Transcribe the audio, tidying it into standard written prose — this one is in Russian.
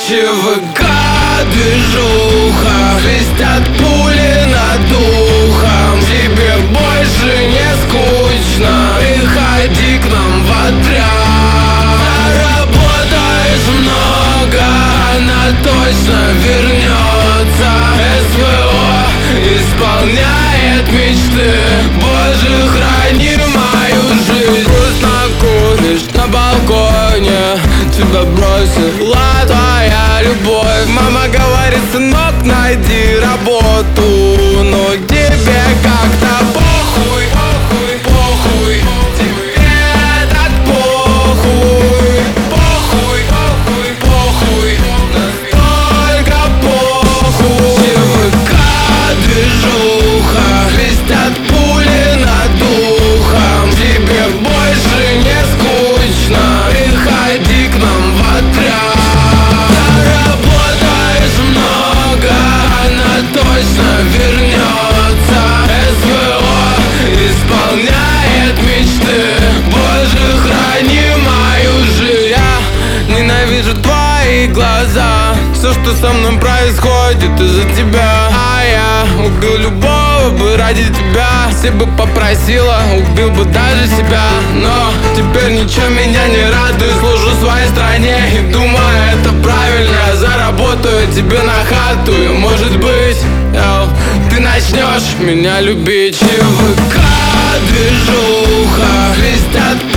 ЧВК движуха, свистят пули над духом. Тебе больше не скучно, приходи к нам в отряд. Заработаешь много, она точно вернется. СВО исполняет мечты, Боже, храни мою жизнь. Грустно куришь на балконе, тебя бросила твоя любовь. Мама говорит: сынок, найди работу, но тебе как-то похуй, похуй, похуй. Тебе так похуй, похуй, похуй, похуй. Настолько похуй. ЧВК движуха, свистят пули над духом. Тебе больше не скучно, приходи к нам в отряд. Заработаешь много, она точно вернется. СВО исполняет мечты, Боже, храни мою жизнь. Я ненавижу твои глаза, все, что со мной происходит из-за тебя. А я убил любого бы ради тебя. Все бы попросила, убил бы даже себя. Но теперь ничего меня не радует. Служу своей стране и думаю, это правильно. Я заработаю тебе на хату, и может быть, ты начнешь меня любить. ЧВК движуха, свистят